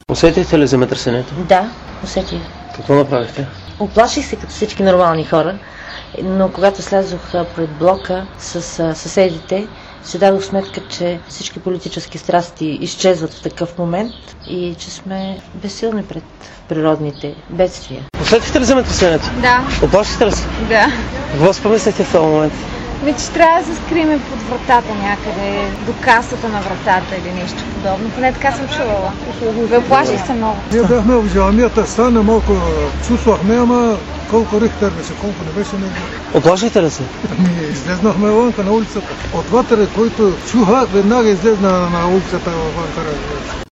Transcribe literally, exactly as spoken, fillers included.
Усетихте ли земетресението? Да, усетих. Какво направихте? Оплаших се като всички нормални хора, но когато слязох пред блока с съседите, си дадох сметка, че всички политически страсти изчезват в такъв момент и че сме безсилни пред природните бедствия. Усетихте ли земетресението? Да. Оплашихте ли се? Да. Какво си помислихте в този момент? Ми, че трябва да се скрием под вратата някъде, до касата на вратата или нещо подобно. Поне така съм чувала. Оплаших се много. Ние бяхме в джамията, стана малко, чувствахме, ама колко рихтер беше, колко не беше него. Оплашихте ли се? Ами излезнахме вънка на улицата. От вътре, който чуха, веднага излезна на улицата вънка.